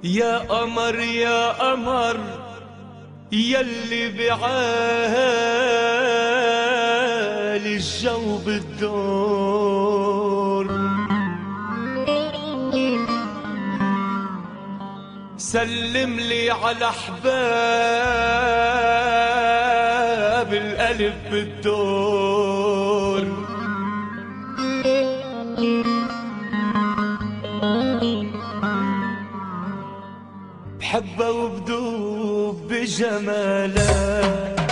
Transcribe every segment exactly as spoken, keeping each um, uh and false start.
يا قمر يا قمر يلي بعالي الجو بالدور، سلم لي على احباب القلب بالدور. بحبها وبدوب بجمالها،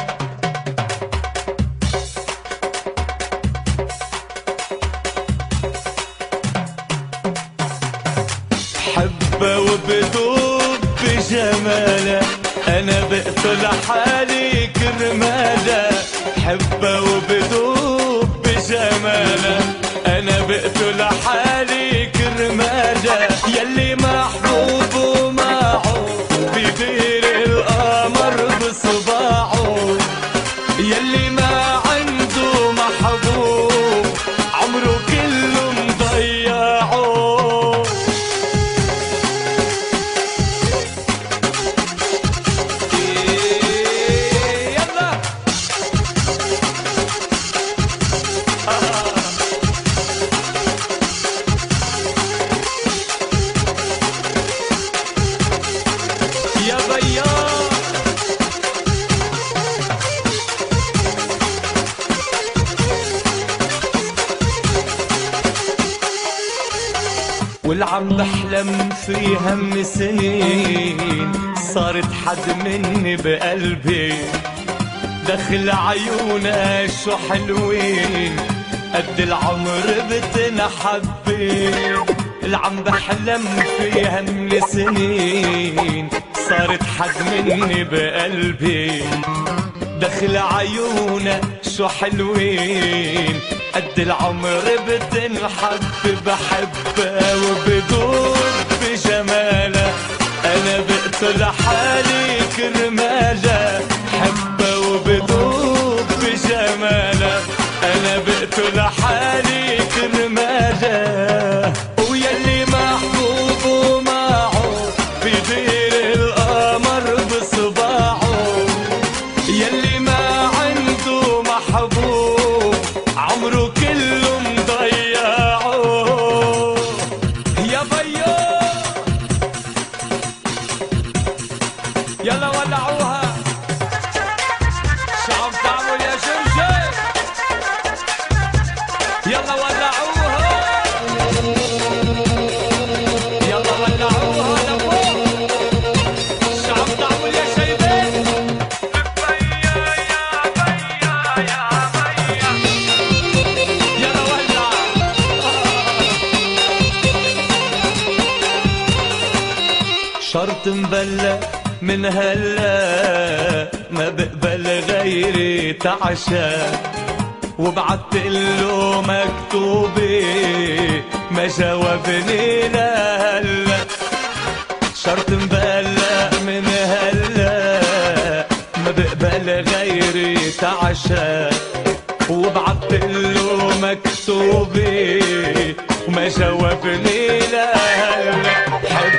بحبها وبدوب بجمالها، انا بقتل حالي كرمالها. بحبها وبدوب بجمالها، انا بقتل حالي كرمالها. يلي محبوب ومعه بيدير القمر بصباعه، يلي ما عنده محبوب عمره كله مضيعه. يلا يا بياض والعم بحلم فيها من سنين، صارت حد مني بقلبي. دخل عيونها شو حلوين، قد العمر بتنحبي. العم بحلم فيها من سنين، صارت حد مني بقلبي. دخل عيونها شو حلوين، قد العمر بتنحب. بحبها وبدوب بجمالها، انا بقتل حالي كرمالها. بحبها وبدوب بجمالها، انا بقتل حالي كرمالها. ويلي محبوب ومعه بيدير القمر بصباعه، يلي ما عنده محبوب عمره كله مضيعه. يا بيو يلا ولعوها، شو عم تعمل يا شمشة؟ يلا ولعوها، يلا ولعوها لفوق. شو عم تعمل يا شيبان؟ يلا ولع. شرط مبلى من هلا، ما بقبل غيري تعشى. وبعت له مكتوبي ما جاوبني لهلا. شرط مبلى من هلا، ما بقبل غيري تعشى. وبعت له مكتوبي وما جاوبني لهلا.